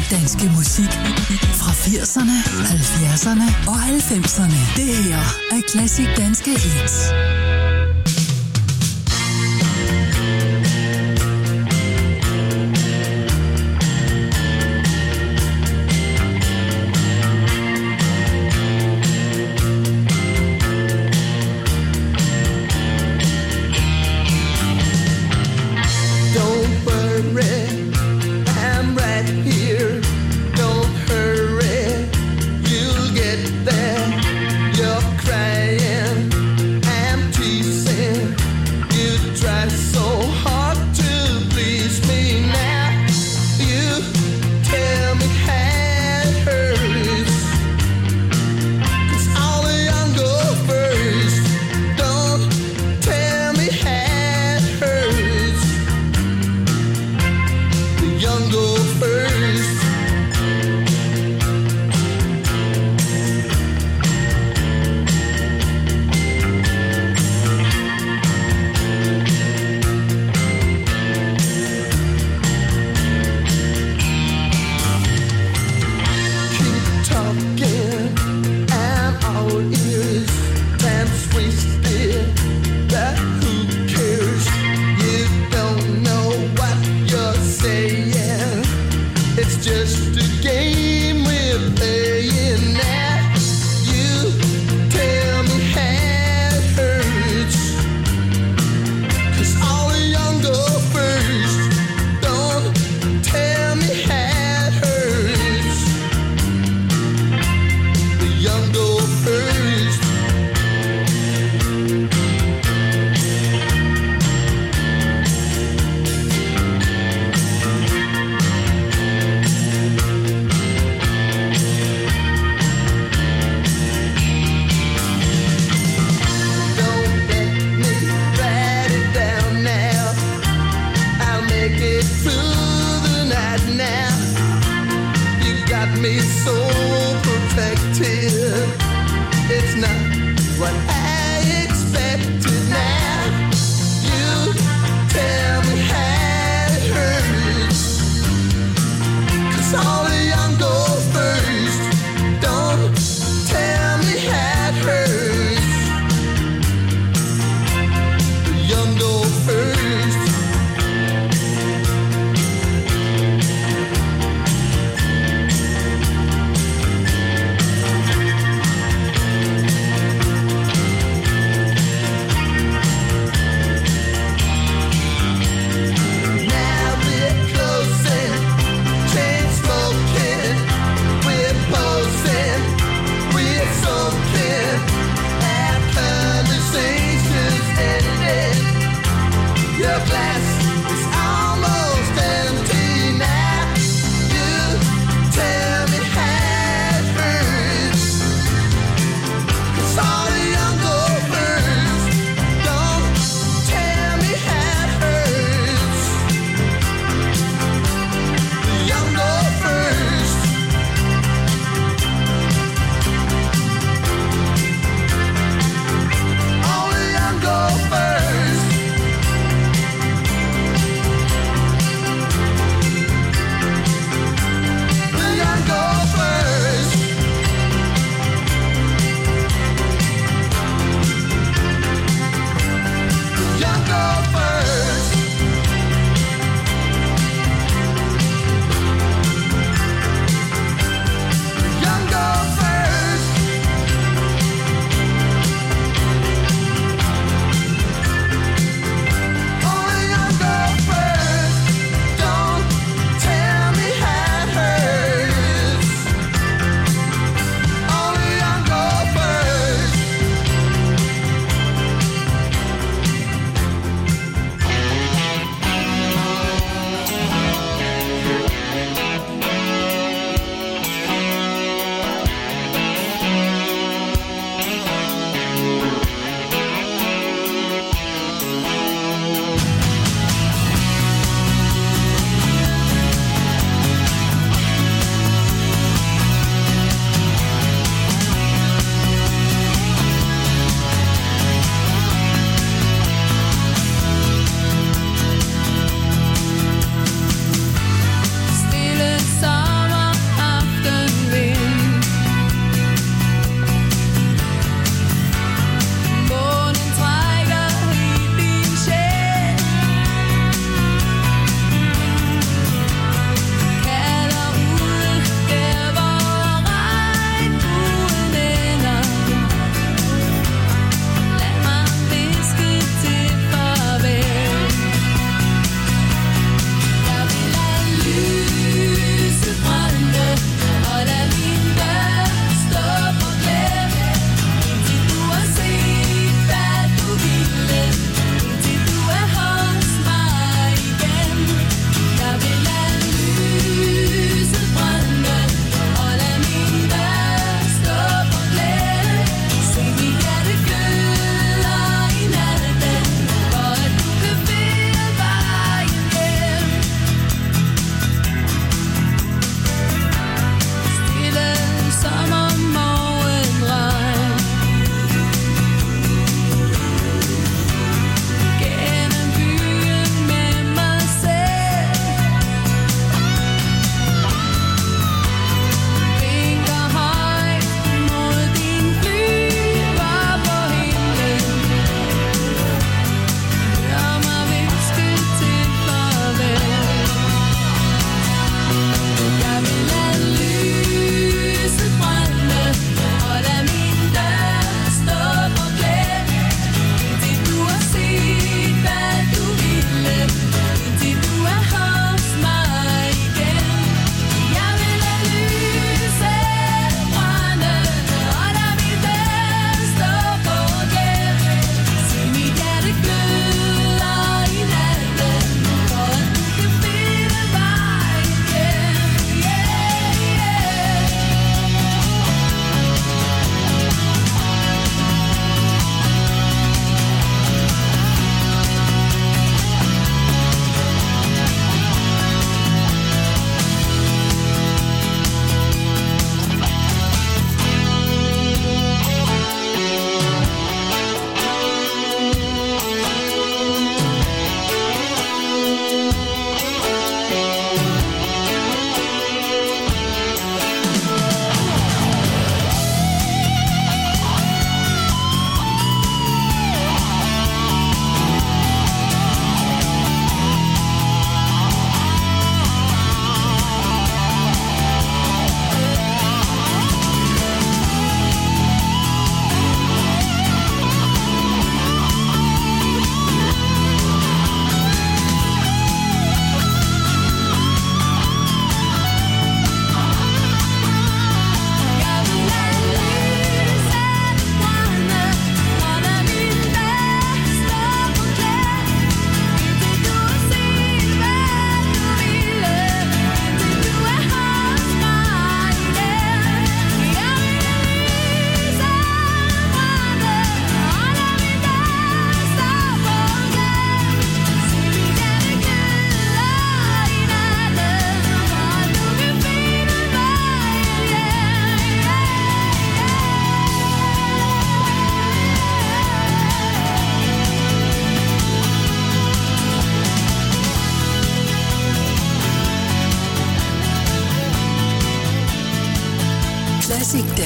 danske musik fra 80'erne, 70'erne og 90'erne. Det her er Classic Danske Hits. You'll get there. You're crying. I'm teasing.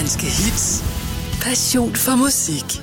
danske hits. Passion for musik.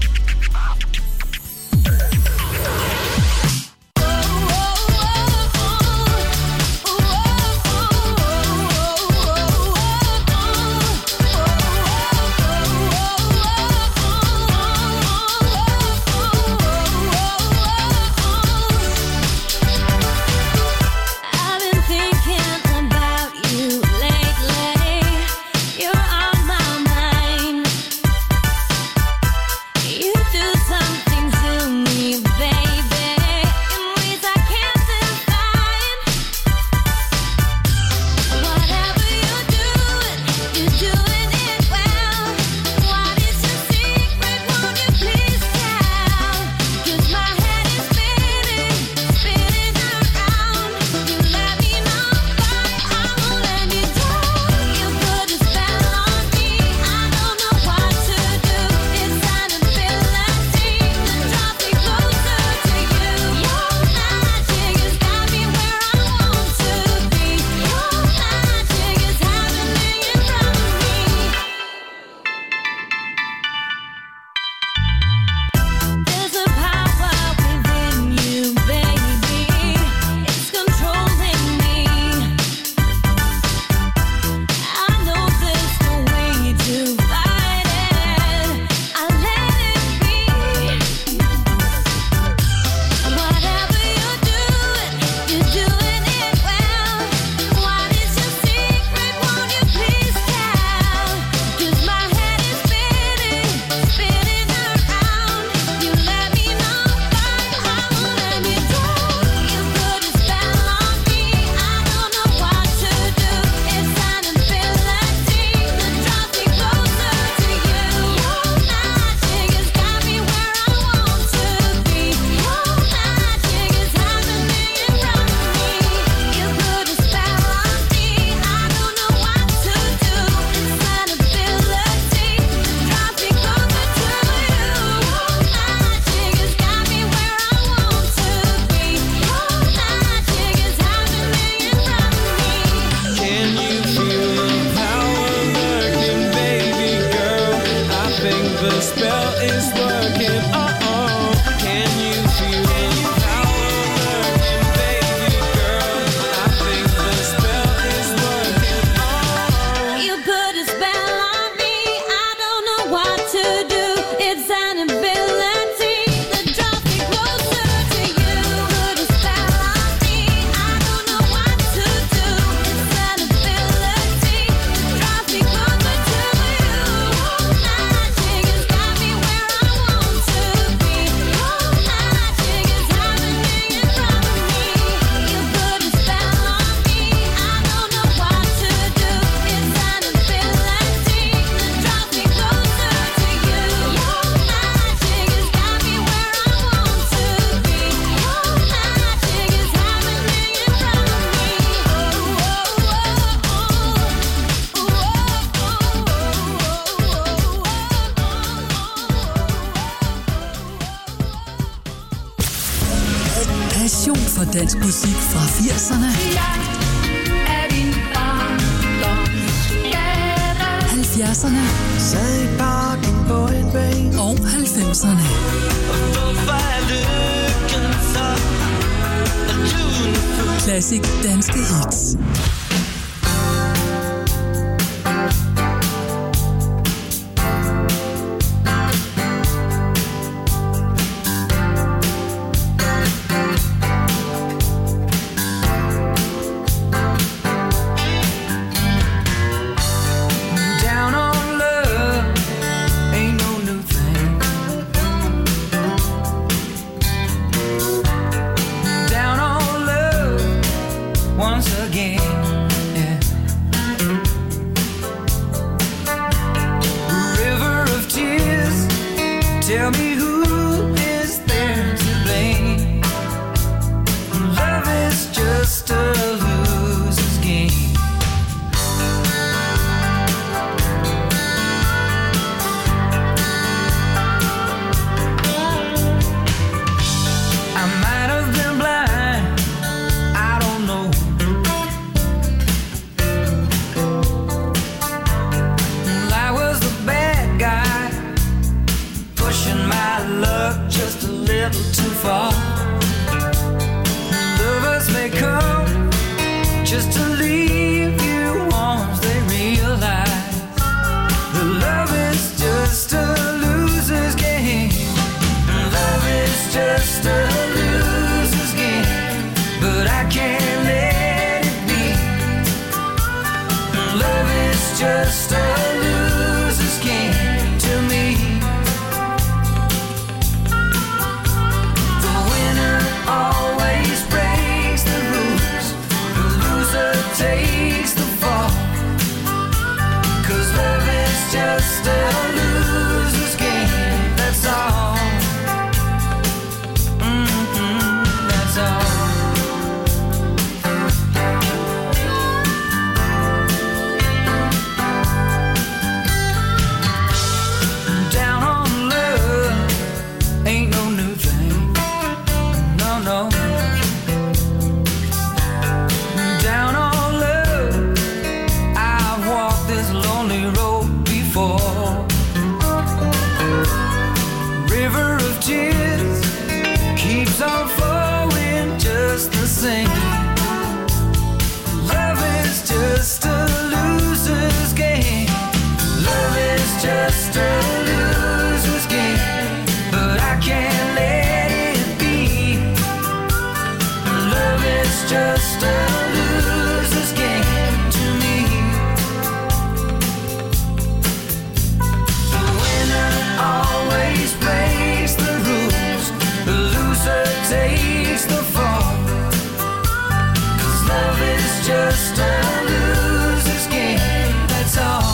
Passion for dansk musik fra 80'erne, 70'erne og 90'erne. Classic danske hits. Tell me who is there to blame. Love is just a loser's game. I might have been blind, I don't know. I was little too far. Lovers may come just to leave you once they realize that love is just a loser's game. Love is just a loser's game, but I can't let it be. Love is just a loser's game to me. The winner always breaks the rules, the loser takes the fall. 'Cause love is just a loser's game, that's all. That's all. Down on love ain't no new thing. No, no. Down on love, I've walked this lonely road before. River of tears keeps on flowing just the same. Love is just a loser's game. Love is just a loser's game, but I can't let it be. Love is just a loser's game to me. The winner always breaks the rules, the loser takes the fall. 'Cause love is just a loser's game, that's all.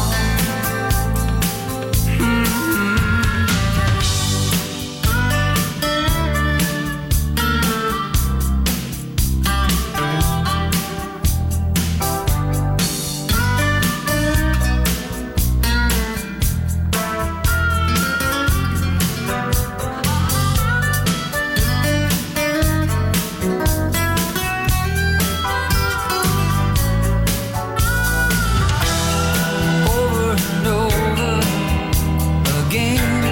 Over and over again.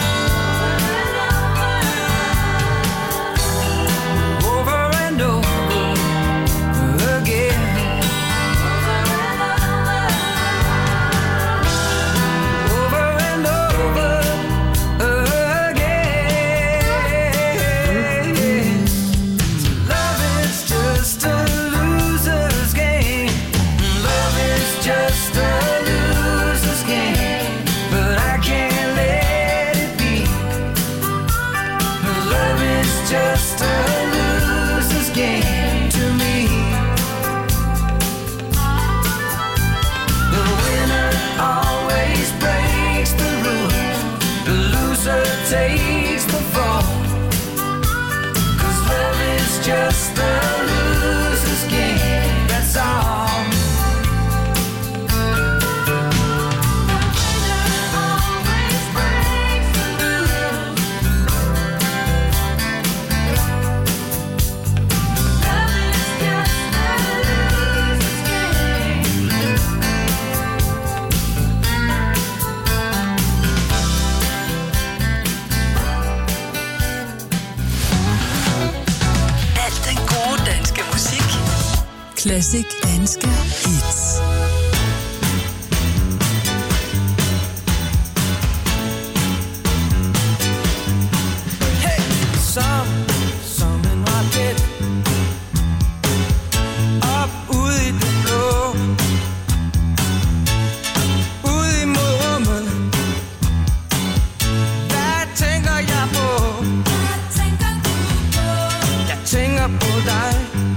Over and over again. Over and over again. Love is just a loser's game. Love is just a loser's game, but I can't let it be. Love is just a loser's game to me. The winner always breaks the rules, the loser takes the fall. 'Cause love is just a loser's game, that's all. Al den gode danske musik. Classic danske hits. Hey, som en raket op ude i det blå, ude i rummet. Hvad tænker jeg på? Jeg tænker på dig.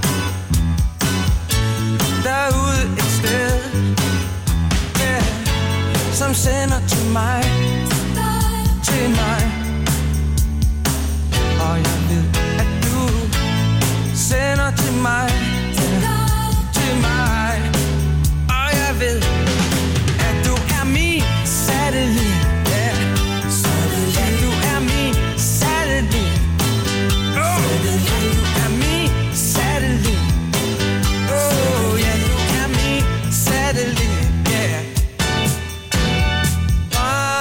Derude et sted, yeah, som sender til mig, til mig. Og jeg ved, at du sender til mig, til mig. Og jeg ved, at du er min satellit, yeah. At du er min satellit. Oh, du er min satellit. Oh, yeah, du er min satellit, yeah.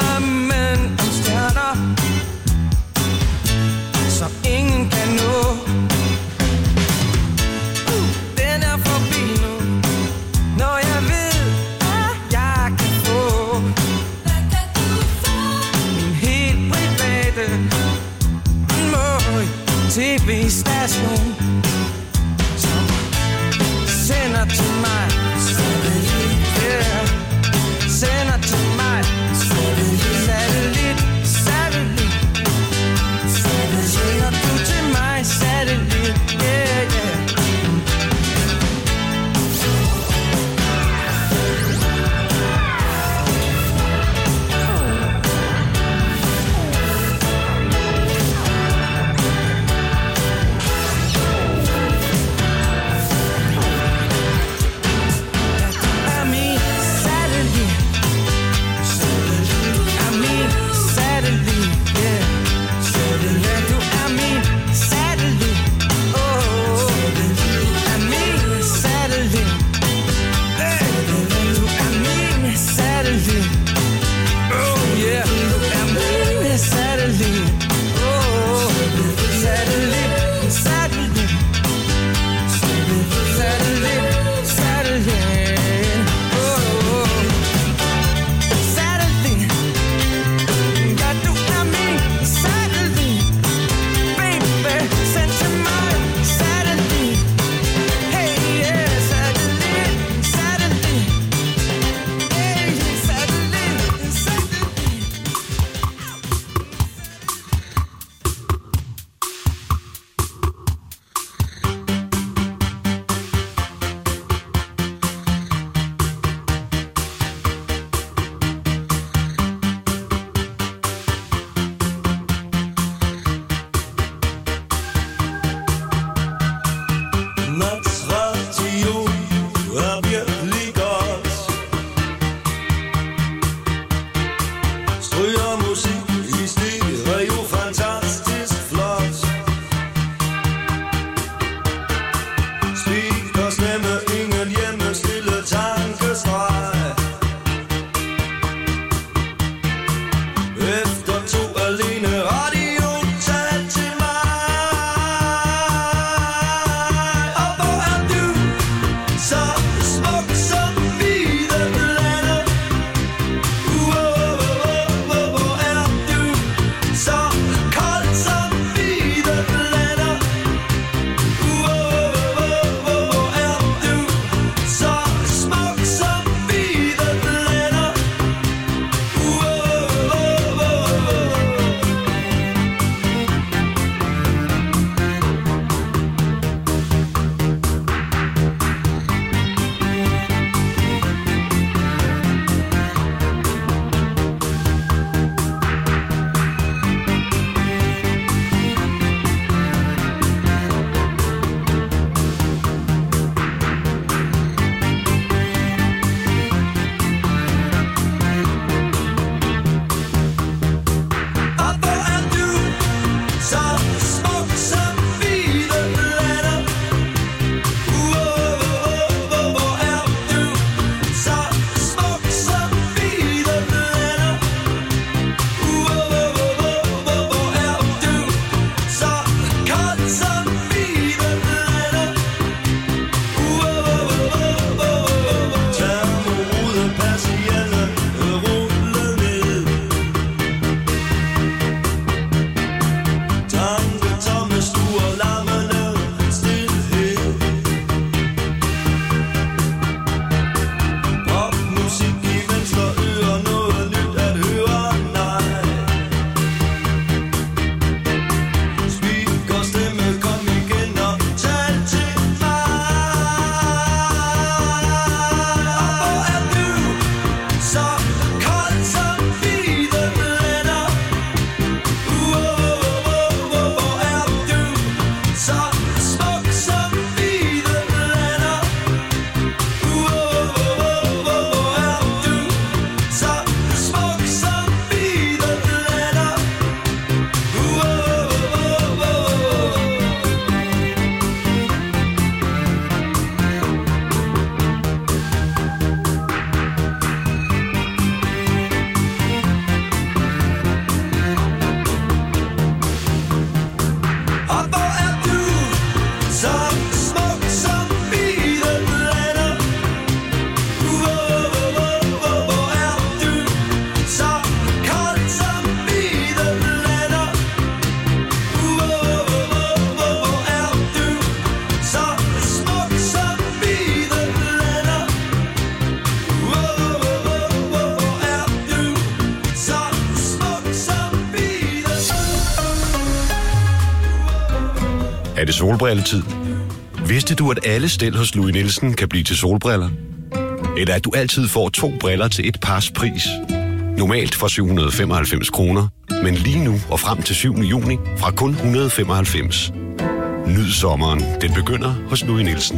Er det solbrilletid? Vidste du, at alle stel hos Louis Nielsen kan blive til solbriller? Eller at du altid får 2 briller til et pars pris? Normalt for 795 kroner, men lige nu og frem til 7. juni fra kun 195. Nyd sommeren. Den begynder hos Louis Nielsen.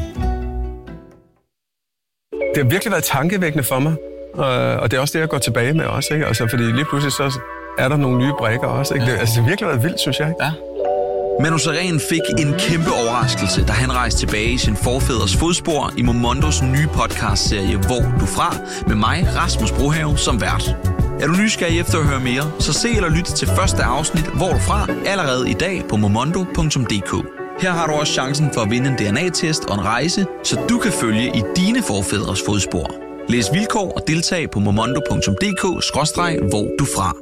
Det har virkelig været tankevækkende for mig, og det er også det, jeg går tilbage med også, ikke? Altså, fordi lige pludselig så er der nogle nye brikker også, ikke? Det har virkelig været vildt, synes jeg. Ja. Manu Sareen fik en kæmpe overraskelse, da han rejste tilbage i sin forfædres fodspor i Momondos nye podcastserie Hvor du fra, med mig, Rasmus Brohave, som vært. Er du nysgerrig efter at høre mere, så se eller lyt til første afsnit Hvor du fra allerede i dag på momondo.dk. Her har du også chancen for at vinde en DNA-test og en rejse, så du kan følge i dine forfædres fodspor. Læs vilkår og deltag på momondo.dk/hvor du fra.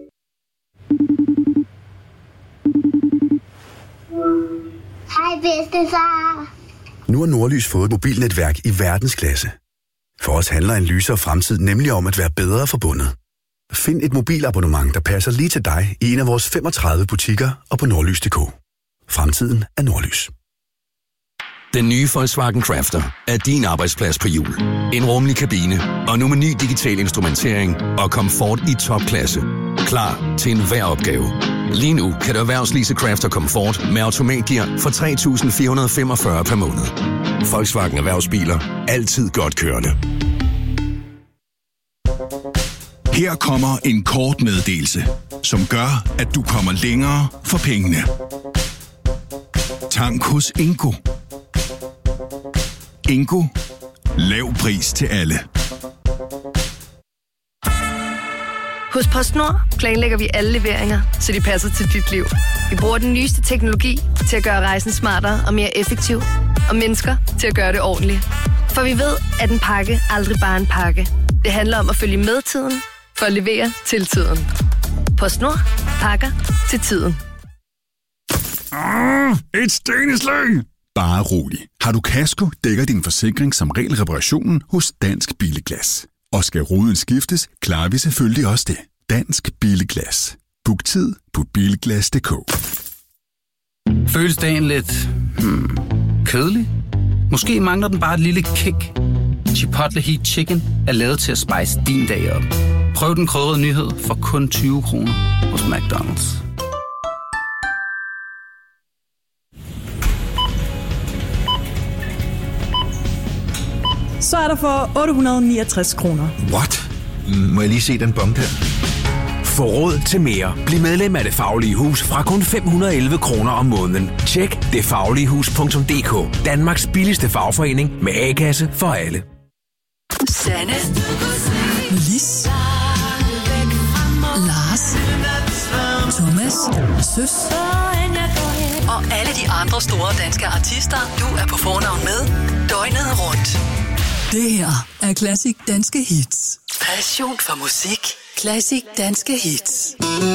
Hej bedstefar. Nu har Nordlys fået et mobilnetværk i verdensklasse. For os handler en lysere fremtid nemlig om at være bedre forbundet. Find et mobilabonnement, der passer lige til dig i en af vores 35 butikker og på nordlys.dk. Fremtiden er Nordlys. Den nye Volkswagen Crafter er din arbejdsplads på hjul. En rummelig kabine og nu med ny digital instrumentering og komfort i topklasse. Klar til enhver opgave. Lige nu kan du erhvervslease Crafter Comfort med automatgear for 3.445 per måned. Volkswagen Erhvervsbiler. Altid godt kørende. Her kommer en kort meddelelse, som gør, at du kommer længere for pengene. Tank hos Ingo. Ingo. Lav pris til alle. Hos PostNord planlægger vi alle leveringer, så de passer til dit liv. Vi bruger den nyeste teknologi til at gøre rejsen smartere og mere effektiv, og mennesker til at gøre det ordentligt. For vi ved, at en pakke aldrig bare er en pakke. Det handler om at følge med tiden, for at levere til tiden. PostNord. Pakker til tiden. Et steneslag! Bare rolig. Har du kasko, dækker din forsikring som regel reparationen hos Dansk Billeglas. Og skal ruden skiftes, klarer vi selvfølgelig også det. Dansk Billeglas. Book tid på bilglas.dk. Føles dagen lidt kedelig? Måske mangler den bare et lille kick. Chipotle Heat Chicken er lavet til at spice din dag op. Prøv den krydrede nyhed for kun 20 kroner hos McDonald's. Så er der for 869 kroner. What? Må jeg lige se den bump her? Få råd til mere. Bliv medlem af Det Faglige Hus fra kun 511 kroner om måneden. Tjek detfagligehus.dk. Danmarks billigste fagforening med A-kasse for alle. Sanne. Lis. Lars. Thomas. Søs. Og alle de andre store danske artister, du er på fornavn med døgnet rundt. Det her er Klassik Danske Hits. Passion for musik. Klassik Danske Hits.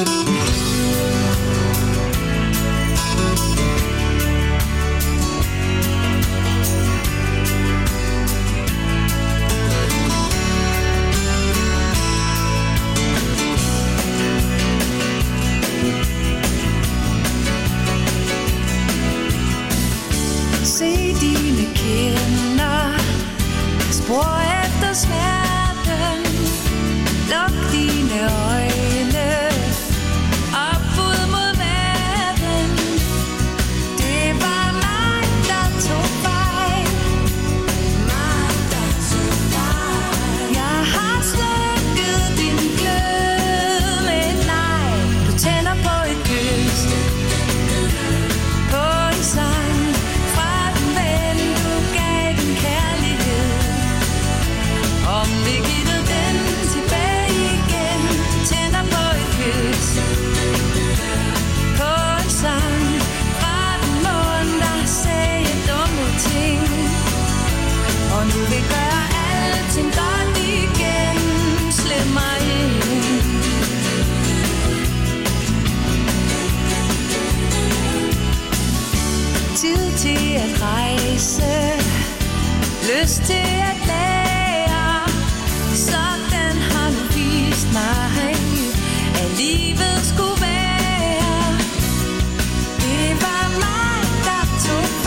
Se dine kinder, spor efter smerten, luk dine øjne, op ud mod verden. Det var mig, der tog fejl, mig, der tog fejl. Jeg har slukket din glød med et nej, du tænder på et kys, på en sang. Om vi giver den tilbage igen, tænder på et kys, på en sang fra den mund, der sagde dumme ting, og nu vil gøre alting godt igen. Slip mig ind. Tid til at rejse, lyst til at lære, sådan har du vist mig, at livet skulle være. Det var mig, der tog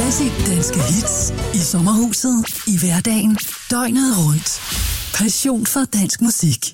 Classic danske hits i sommerhuset, i hverdagen, døgnet rundt. Passion for dansk musik.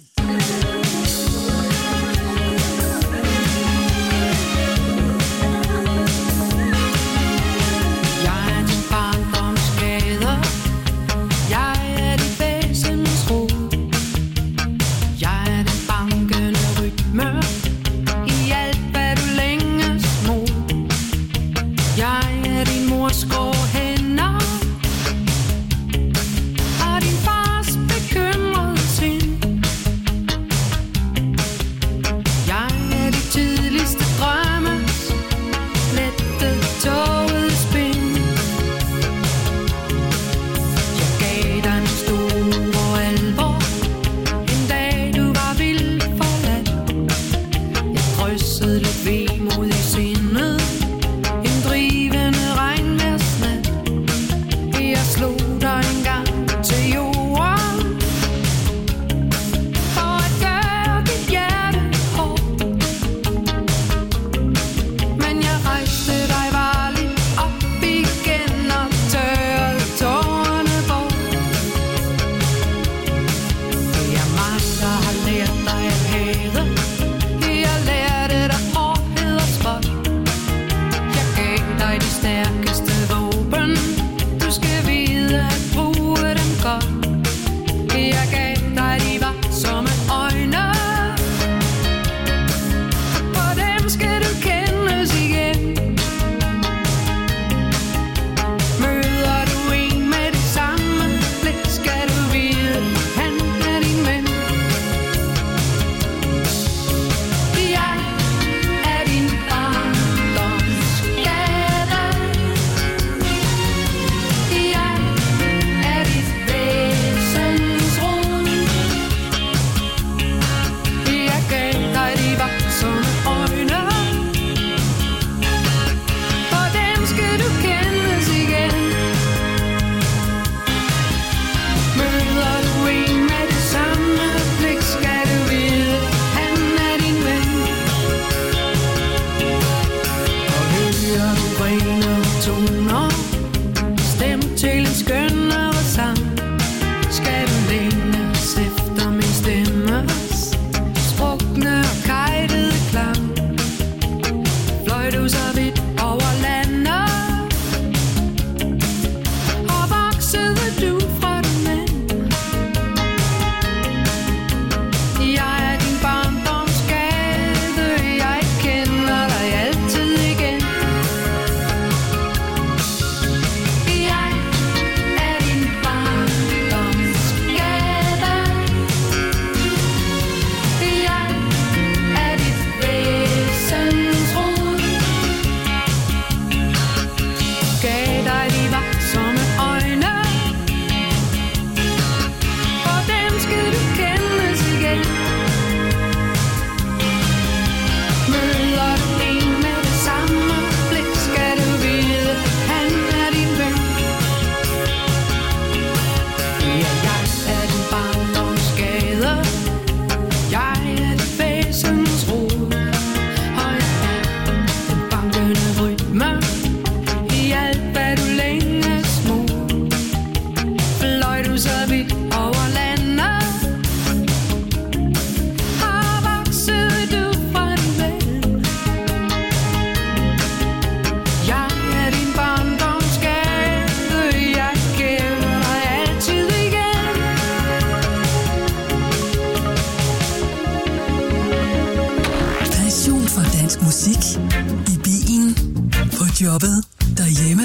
Jobbet, derhjemme.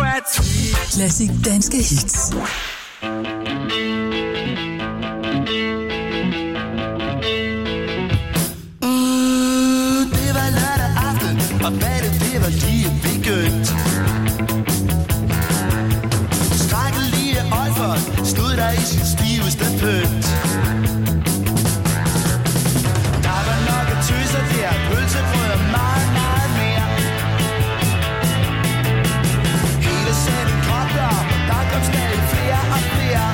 Classic danske hits. Det var lørdag aften, og badet det var lige begyndt. Skrækkelige Olfert stod der i sin stiveste pynt. Der var nok at tøser der, pølsebrød og meget, meget mere. Hele sætten kogte op, der kom stadig flere og flere.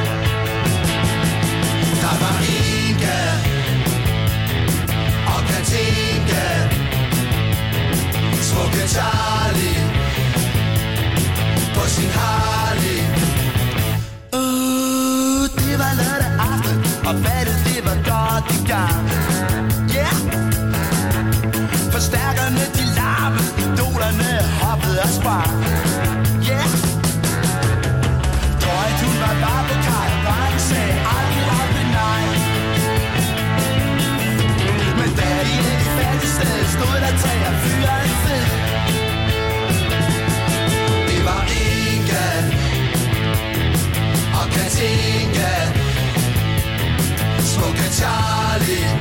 Der var Inge og Katinka, smukke Charlie Pigerne de larmede, idolerne hoppede og sprang. Yeah. Drøjt hun var bare på kaj, drengen sagde aldrig nej. Men da i et fattigt sted stod der 3 og fyre en fed. Det var Inga og Katinka, smukke Charlie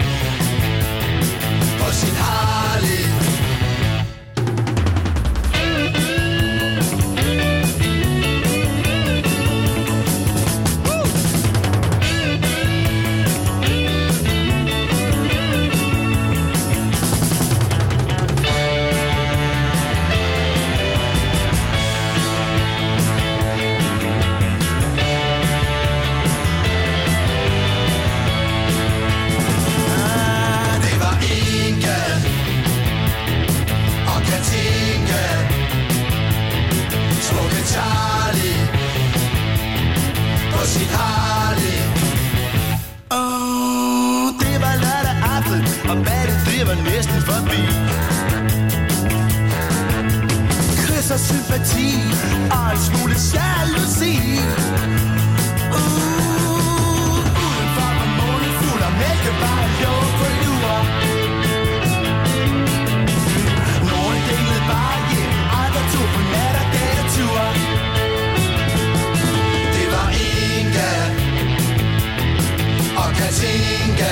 på sin Harley. Og ballet, det var næsten forbi. Kys og sympati og en smule jalousi. Udenfor var månen fuld og mælkebar lå på lurer. Nogle dinglede bare hjem, andre tog på nat og datetur. Det var Inga og Katinka,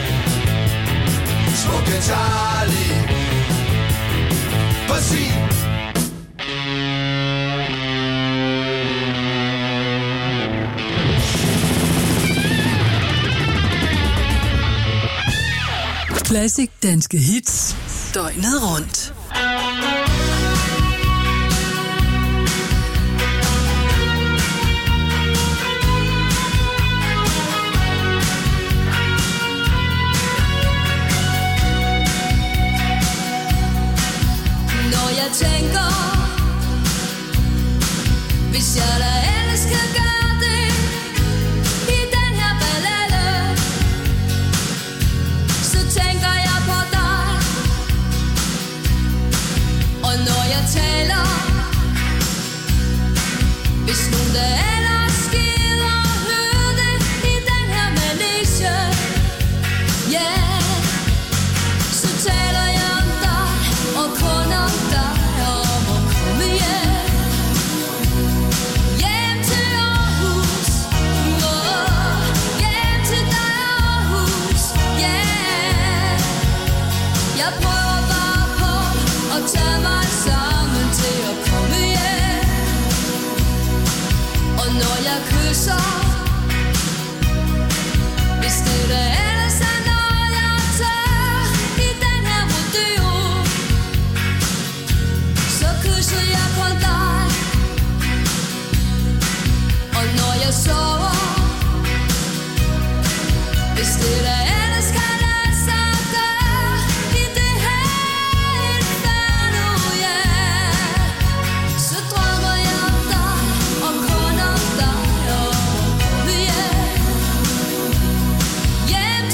smukke Charlie på sin. Classic danske hits døgnet rundt. Jeg tænker, hvis jeg da ellers kan gøre det i den her ballade, så tænker jeg på dig. Og når jeg taler, hvis nogen der ellers gider høre det i den her manege, yeah, så taler jeg om dig og kun om dig. Jeg prøver bare på at tage mig sammen til at komme hjem. Og når jeg kysser, hvis det der ellers er noget jeg tager i den her rodeo, så kysser jeg på dig. Og når jeg sover, hvis det der ellers kan lade sig gøre i det her inferno, yeah, så drømmer jeg om dig og kun om dig og hjem, hjem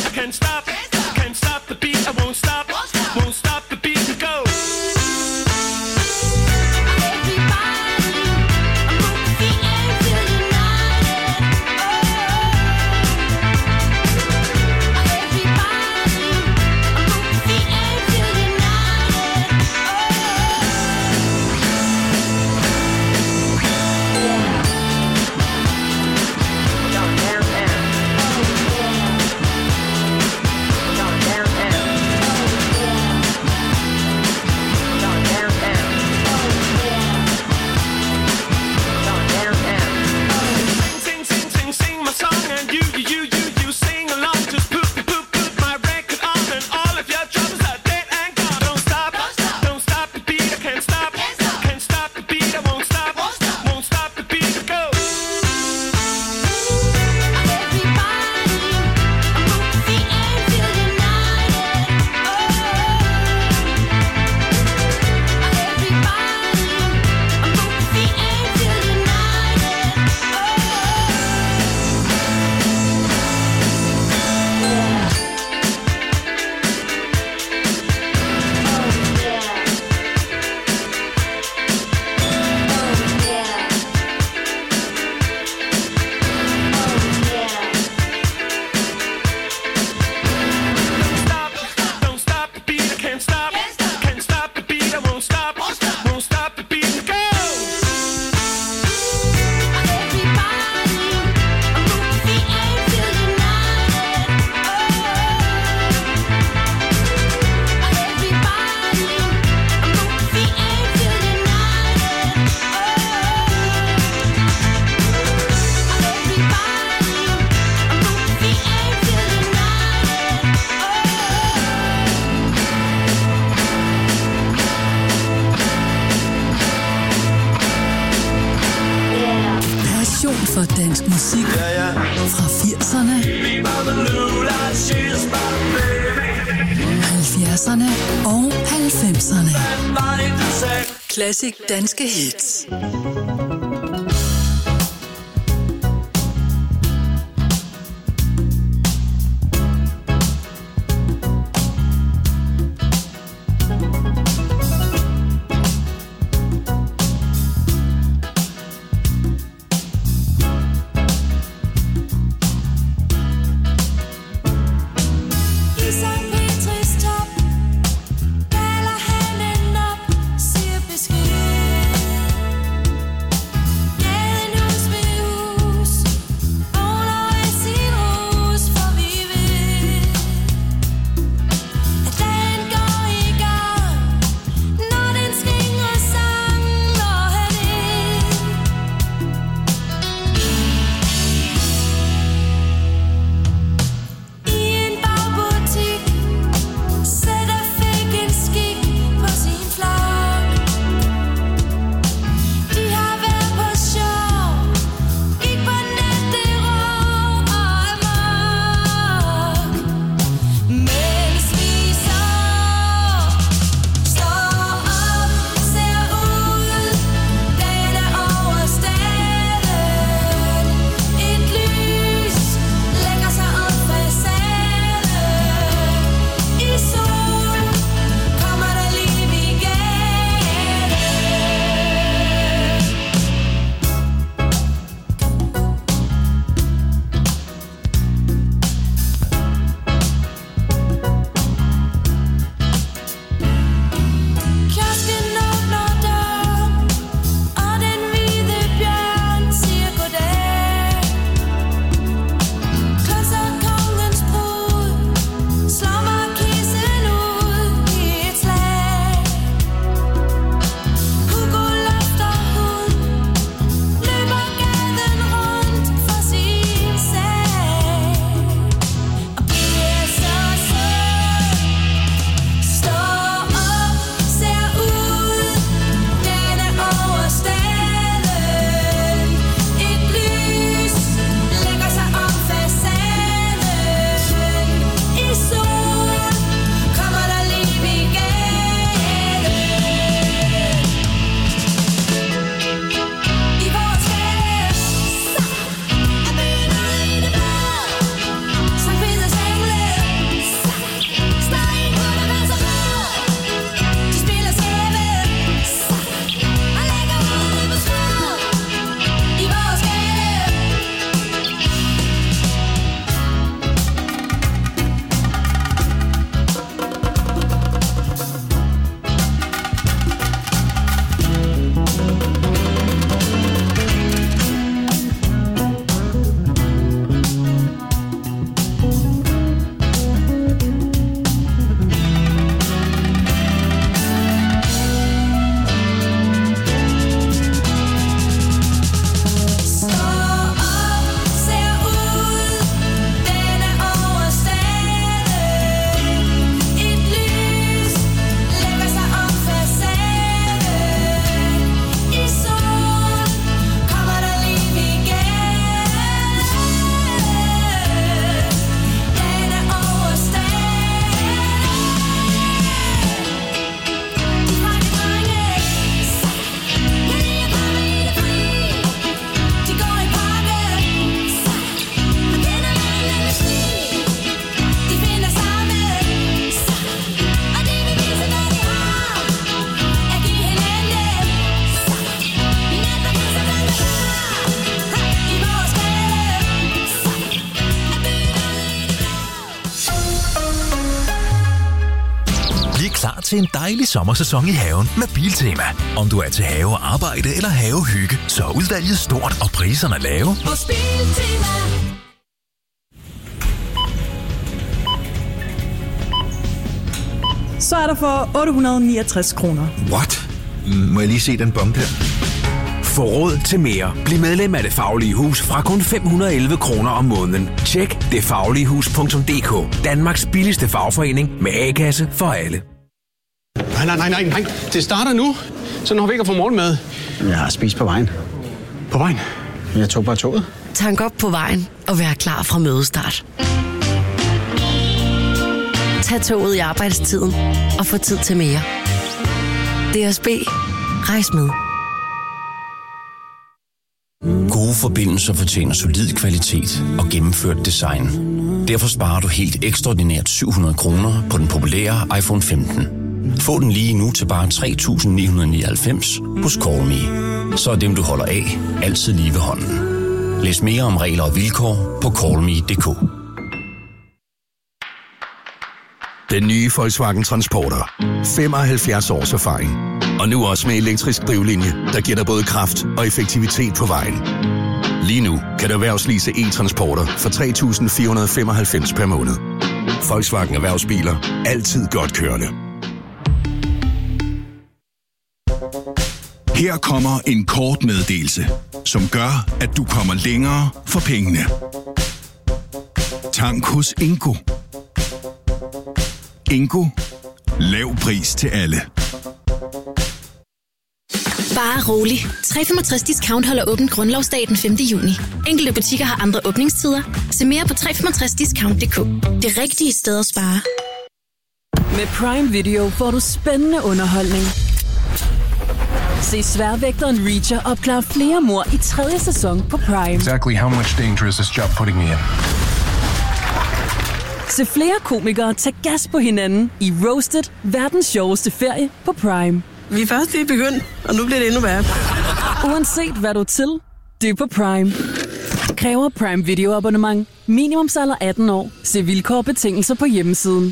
can't stop, can't stop the beat, I won't stop, won't stop the beat and go. For dansk musik fra 80'erne, 70'erne og 90'erne. Klassik danske hits. I en bagbutik er klar til en dejlig sommersæson i haven med Biltema. Om du er til have og arbejde eller havehygge, så er udvalget stort og priserne lave. Hos Biltema. Så er der for 869 kroner. What? Må jeg lige se den bong der? Få råd til mere. Bliv medlem af Det Faglige Hus fra kun 511 kroner om måneden. Tjek detfagligehus.dk. Danmarks billigste fagforening med A-kasse for alle. Nej. Det starter nu. Så når vi ikke har fået morgenmad. Jeg har spist på vejen. På vejen? Jeg tog bare toget. Tank op på vejen og vær klar fra mødestart. Tag toget i arbejdstiden og få tid til mere. DSB. Rejs med. Gode forbindelser fortjener solid kvalitet og gennemført design. Derfor sparer du helt ekstraordinært 700 kroner på den populære iPhone 15. Få den lige nu til bare 3.999 hos CallMe. Så er dem, du holder af, altid lige ved hånden. Læs mere om regler og vilkår på callme.dk. Den nye Volkswagen Transporter. 75 års erfaring. Og nu også med elektrisk drivlinje, der giver dig både kraft og effektivitet på vejen. Lige nu kan du erhvervslease e-transporter for 3.495 per måned. Volkswagen Erhvervsbiler. Altid godt kørende. Her kommer en kort meddelelse, som gør, at du kommer længere for pengene. Tank hos Ingo. Ingo. Lav pris til alle. Bare rolig. 365 Discount holder åbent grundlovsdag den 5. juni. Enkelte butikker har andre åbningstider. Se mere på 365discount.dk. Det rigtige sted at spare. Med Prime Video får du spændende underholdning. Se Sværvægteren Reacher opklare flere mord i 3. sæson på Prime. Exactly how much danger is this job putting me in? Se flere komikere tage gas på hinanden i Roasted, verdens sjoveste ferie på Prime. Vi er først lige begyndt, og nu bliver det endnu værre. Uanset hvad du er til, det er på Prime. Kræver Prime Video abonnement. Minimumsalder 18 år. Se vilkår og betingelser på hjemmesiden.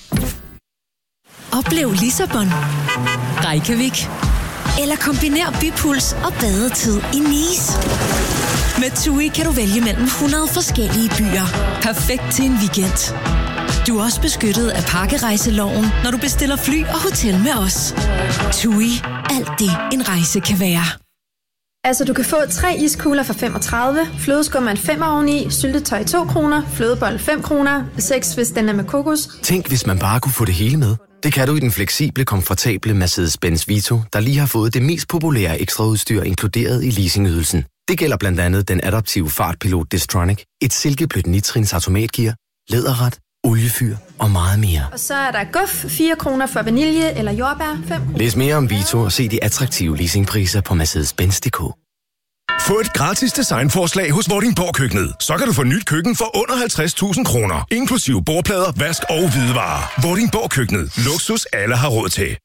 Oplev Lissabon, Reykjavik eller kombiner bypuls og badetid i Nice. Med TUI kan du vælge mellem 100 forskellige byer. Perfekt til en weekend. Du er også beskyttet af pakkerejseloven, når du bestiller fly og hotel med os. TUI. Alt det, en rejse kan være. Altså, du kan få 3 iskugler for 35, flødeskum en 5 oveni, syltetøj 2 kroner, flødebold 5 kroner, 6 hvis den er med kokos. Tænk, hvis man bare kunne få det hele med. Det kan du i den fleksible, komfortable Mercedes-Benz Vito, der lige har fået det mest populære ekstraudstyr inkluderet i leasingydelsen. Det gælder blandt andet den adaptive fartpilot Distronic, et silkeblødt nitrins automatgear, læderret, oliefyr og meget mere. Og så er der guf, 4 kroner for vanilje eller jordbær, 5 kroner. Læs mere om Vito og se de attraktive leasingpriser på Mercedes-Benz.dk. Få et gratis designforslag hos Vordingborg Køkkenet. Så kan du få nyt køkken for under 50.000 kroner. Inklusive bordplader, vask og hvidevarer. Vordingborg Køkkenet. Luksus alle har råd til.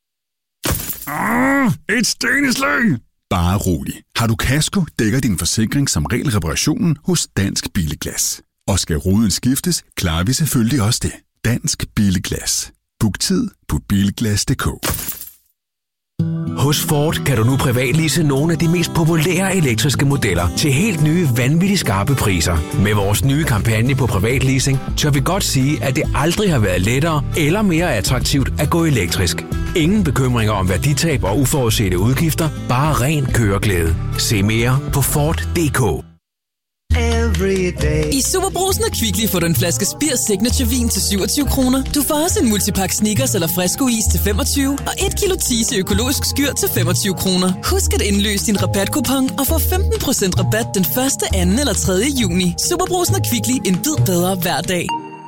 Et steneslæg! Bare rolig. Har du kasko, dækker din forsikring som regel reparationen hos Dansk Billeglas. Og skal ruden skiftes, klarer vi selvfølgelig også det. Dansk Billeglas. Book tid på bilglas.dk. Hos Ford kan du nu privatlease nogle af de mest populære elektriske modeller til helt nye, vanvittigt skarpe priser. Med vores nye kampagne på privatleasing, tør vi godt sige, at det aldrig har været lettere eller mere attraktivt at gå elektrisk. Ingen bekymringer om værditab og uforudsete udgifter, bare ren køreglæde. Se mere på Ford.dk. I Superbrugsen og Kvickly får du en flaske Spir Signature Vin til 27 kroner. Du får også en multipack Snickers eller Fresco Is til 25 og 1 kilo Tise økologisk skyr til 25 kroner. Husk at indløse din rabatkupon og få 15% rabat den 1., 2. eller 3. juni. Superbrugsen og Kvickly, en bid bedre hver dag.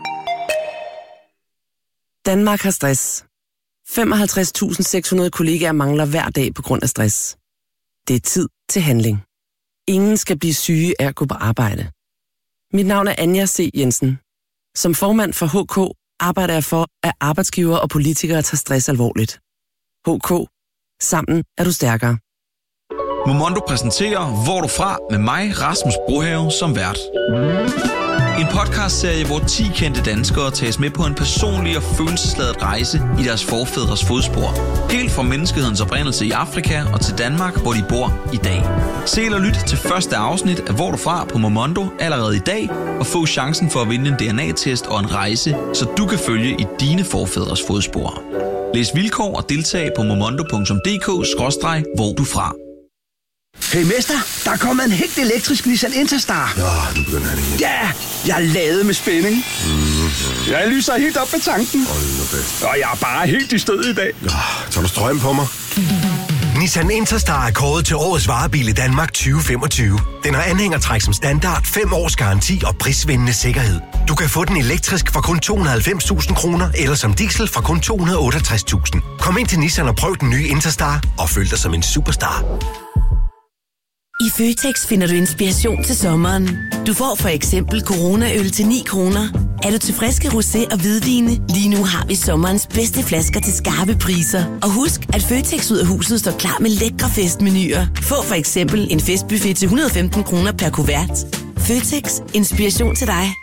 Danmark har stress. 55.600 kollegaer mangler hver dag på grund af stress. Det er tid til handling. Ingen skal blive syge af at gå på arbejde. Mit navn er Anja C. Jensen. Som formand for HK arbejder jeg for, at arbejdsgivere og politikere tager stress alvorligt. HK. Sammen er du stærkere. Momondo præsenterer Hvor du fra med mig, Rasmus Brohave, som vært. En podcastserie, hvor 10 kendte danskere tages med på en personlig og følelsesladet rejse i deres forfædres fodspor. Helt fra menneskehedens oprindelse i Afrika og til Danmark, hvor de bor i dag. Se eller lyt til første afsnit af Hvor du fra på Momondo allerede i dag, og få chancen for at vinde en DNA-test og en rejse, så du kan følge i dine forfædres fodspor. Læs vilkår og deltag på momondo.dk/hvor du fra. Hey mester, der er kommet en helt elektrisk Nissan Interstar. Nå, nu begynder han igen. Ja, jeg er ladet med spænding. Jeg lyser helt op med tanken. Hold nu fast. Og jeg er bare helt i stød i dag. Tager du strøm på mig? Nissan Interstar er kåret til årets varebil i Danmark 2025. Den har anhængertræk som standard, 5 års garanti og prisvindende sikkerhed. Du kan få den elektrisk for kun 290.000 kroner, eller som diesel for kun 268.000. Kom ind til Nissan og prøv den nye Interstar, og føl dig som en superstar. I Føtex finder du inspiration til sommeren. Du får for eksempel Corona-øl til 9 kroner. Er du til friske rosé og hvidvine? Lige nu har vi sommerens bedste flasker til skarpe priser. Og husk, at Føtex ud af huset står klar med lækre festmenuer. Få for eksempel en festbuffet til 115 kroner per kuvert. Føtex. Inspiration til dig.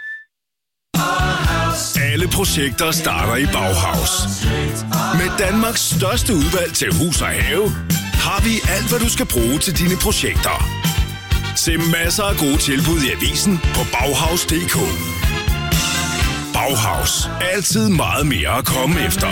Alle projekter starter i Bauhaus. Med Danmarks største udvalg til hus og have, har vi alt, hvad du skal bruge til dine projekter. Se masser af gode tilbud i avisen på Bauhaus.dk. Bauhaus. Altid meget mere at komme efter.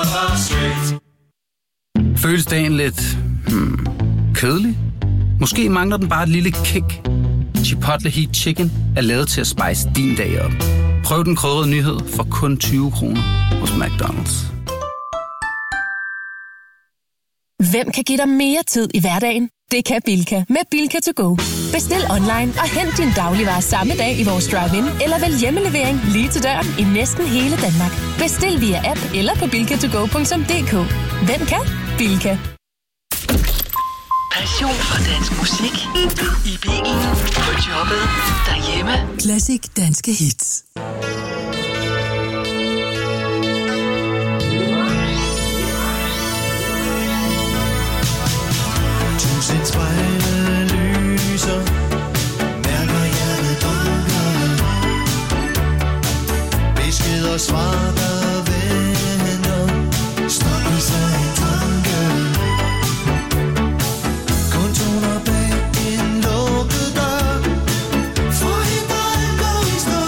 Føles dagen lidt kedelig? Måske mangler den bare et lille kick. Chipotle Heat Chicken er lavet til at spice din dag op. Prøv den krydrede nyhed for kun 20 kroner hos McDonald's. Hvem kan give dig mere tid i hverdagen? Det kan Bilka med Bilka to go. Bestil online og hent din dagligvarer samme dag i vores drive-in, eller vælg hjemmelevering lige til døren i næsten hele Danmark. Bestil via app eller på bilkatogo.dk. Hvem kan? Bilka. Passion for dansk musik. I bilen, på jobbet, derhjemme. Classic danske hits. Tusind spejle lyser, mærker hjertet dunker. Beskeder svar, der vender, stopper sig en tanke. Kun toner bag en lukket dør, forhindrer en går i stå.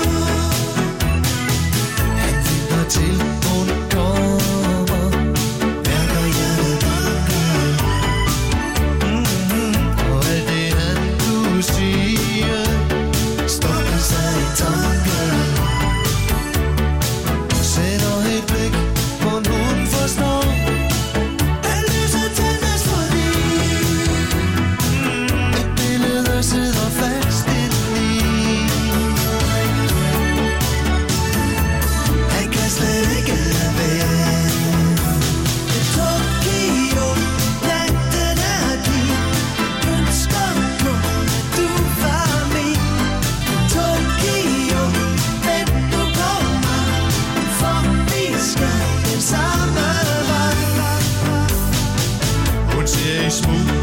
Han vipper til, hun kommer, mærker hjertet dunker. Stopper sig i tanken. Sætter et blik på en hun forstår. At lyset tændes forbi. Et billede sidder fast indeni. Han kan slet ikke lade være. Et Tokyo blandt den energi. Ønsker på du var min Tokyo, men du kommer, for vi skal den samme vej. Hun ser i smug